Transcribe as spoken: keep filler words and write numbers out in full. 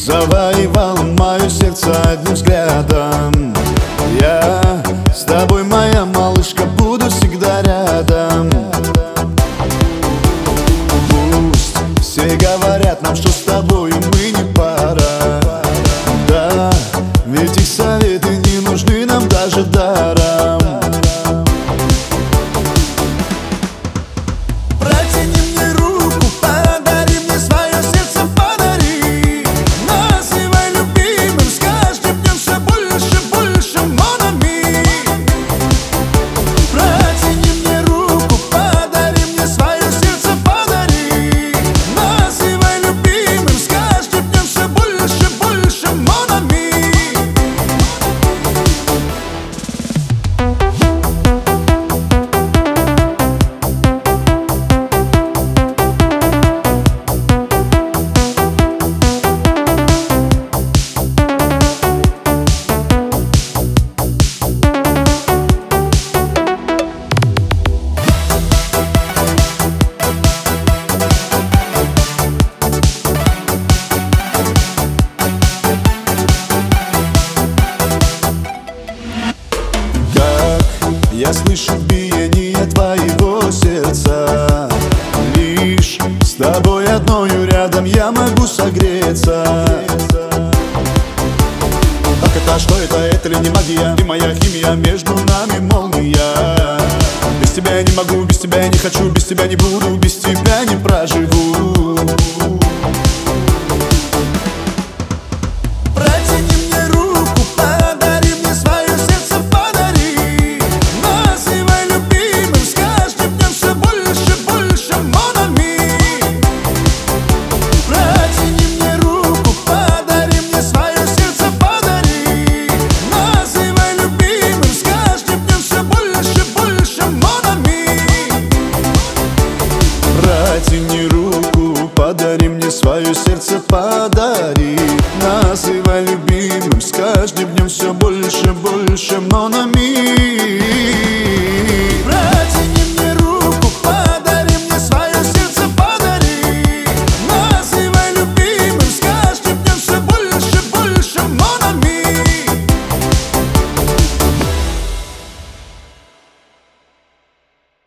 завоевал мое сердце одним взглядом. Я с тобой, моя малышка, буду всегда рядом. Пусть все говорят нам, что с тобой мы не пара. Да, ведь их советы не нужны нам даже даром. Протяни мне руку, подари мне свое сердце, подари. Называй любимым, с каждым днем все больше, больше, mon ami. Протяни мне руку, подари мне свое сердце, подари. Называй любимым, с каждым днем все больше, больше, mon ami. Я слышу биение твоего сердца. Лишь с тобой одною рядом я могу согреться. Как это, что это, это ли не магия? Ты моя химия, между нами молния. Без тебя я не могу, без тебя я не хочу, без тебя не буду, без тебя не проживу. Протяни мне руку, подари мне свое сердце, подари. Называй любимым, с каждым днем все больше, больше, mon ami. Протяни мне руку, подари мне свое сердце, подари. Называй любимым, с каждым днем все больше, больше, mon ami. Протяни руку, подари мне свое сердце, подари. Называй любимым, с каждым днем все больше, больше, mon ami.